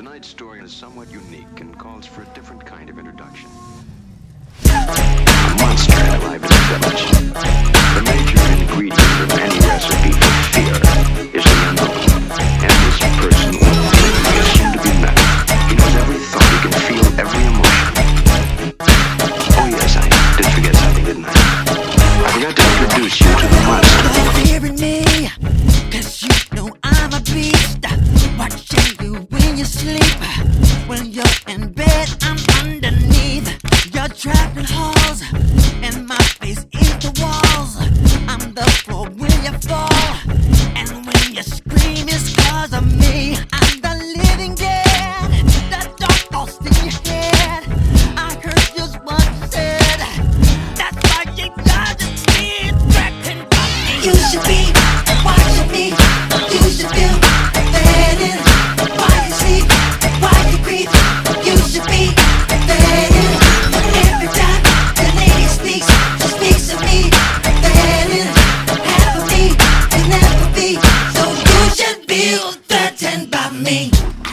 Tonight's story is somewhat unique and calls for a different kind of introduction. A monster arrived in the village. The major ingredient of any recipe for fear is the unknown, and this person will willingly assume to be met. He knows every thought, he can feel every emotion. Oh yes, I did forget something, didn't I? I forgot to introduce you to the monster. You're hearing me, 'cause you know I'm a beast. Watching you when you sleep. When you're in bed, I'm underneath. You're trapped in halls, and my face is the walls. I'm the floor when you fall, and when you scream, it's 'cause of me. I'm the living dead, the dark thoughts in your head. I heard just what you said. That's why you gotta be threatened by me. You should be watching me. You should feel fading. Why you sleep? Why you creep? You should be fading. Every time the lady speaks, she speaks to me. Fading. Half of me can never be. So you should feel threatened by me.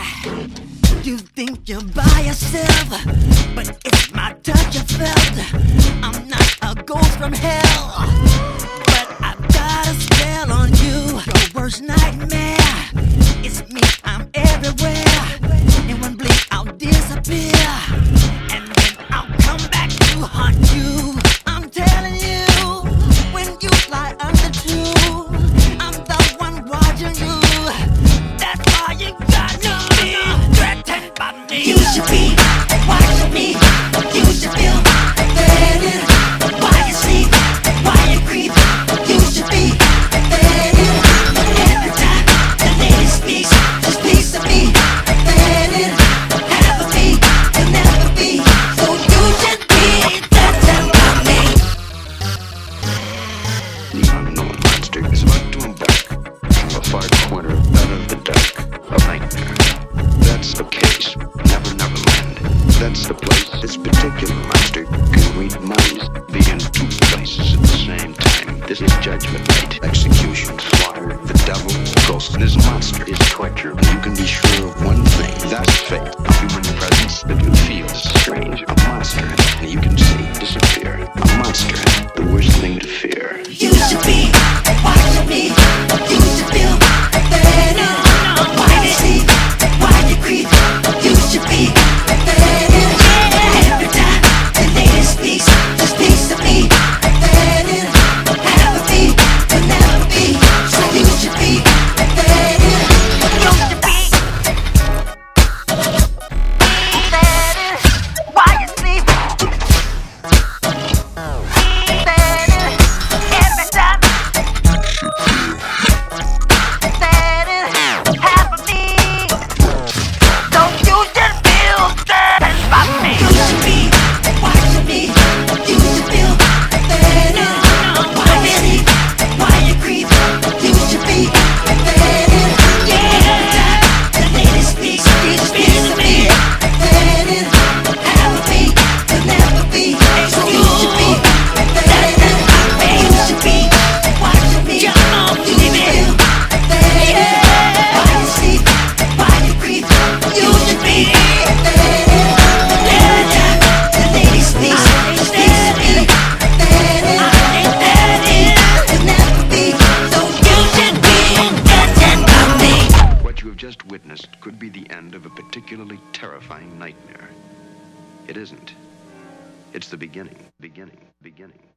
You think you're by yourself, but it's my touch you felt. I'm not a ghost from hell, but I've got a spell on you. Your worst nightmare. It's me, I'm everywhere. In one blink I'll disappear, and then I'll come back to haunt you. I'm telling you, when you fly under two, I'm the one watching you. That's why you got to be threatened by me. You should be watching me. You should feel fading. Why you sleep? Why you creep? You should be fading. Every time the lady speaks, she speaks to me. Fading. Half of me can never be. So you should be threatened by me. The unknown monster is about to embark from a far corner out of the dark of nightmare. That's the case, Neverland. That's the place this particular monster can read minds, be in two places at the same time. This is judgment night, execution, slaughter, the devil, ghost. This monster is torture. You can be sure of one thing, that's fate. A human presence that you feel is strange. A monster, and you can see disappear. A monster, the worst thing to fear. You should be watching me. You should feel fading. Why you sleep? Why you creep? You should be fading. Every time the lady speaks, she speaks to me. Fading. Half of me will never be. So you should be fading. You should be fading. Why you sleep? Fading. Every time. Fading. Half of me. So you should feel threatened by me. You should be watching me. You should feel fading. Why you sleep? Why you creep? You should be fading. Every time the lady speaks, she speaks to me. Fading. Half of me will never be. So you should be fading. You should be watching me. You should feel fading. Why you sleep? Why you creep? You should be fading. Every time the lady speaks, she speaks to me. Fading. Will never be. So you should be threatened by me. What you have just witnessed could be the end of a particularly terrifying nightmare. It isn't. It's the beginning.